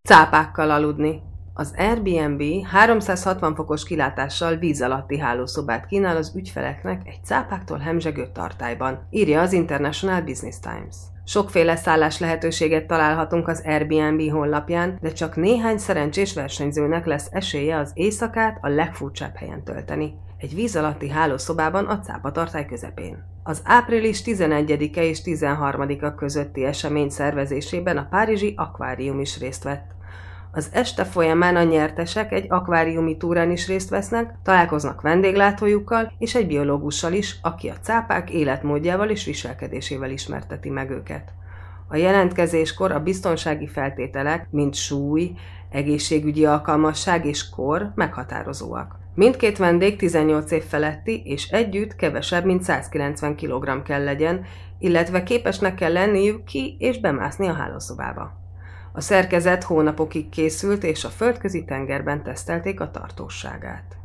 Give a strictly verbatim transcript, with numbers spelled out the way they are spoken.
Cápákkal aludni. Az Airbnb háromszázhatvan fokos kilátással víz alatti hálószobát kínál az ügyfeleknek egy cápáktól hemzsegő tartályban, írja az International Business Times. Sokféle szállás lehetőséget találhatunk az Airbnb honlapján, de csak néhány szerencsés versenyzőnek lesz esélye az éjszakát a legfurcsább helyen tölteni. Egy víz alatti hálószobában a cápatartály közepén. Az április tizenegyedike és tizenharmadika közötti esemény szervezésében a párizsi akvárium is részt vett. Az este folyamán a nyertesek egy akváriumi túrán is részt vesznek, találkoznak vendéglátójukkal és egy biológussal is, aki a cápák életmódjával és viselkedésével ismerteti meg őket. A jelentkezéskor a biztonsági feltételek, mint súly, egészségügyi alkalmasság és kor meghatározóak. Mindkét vendég tizennyolc év feletti, és együtt kevesebb, mint százkilencven kilogramm kell legyen, illetve képesnek kell lenniük ki- és bemászni a hálószobába. A szerkezet hónapokig készült, és a földközi tengerben tesztelték a tartósságát.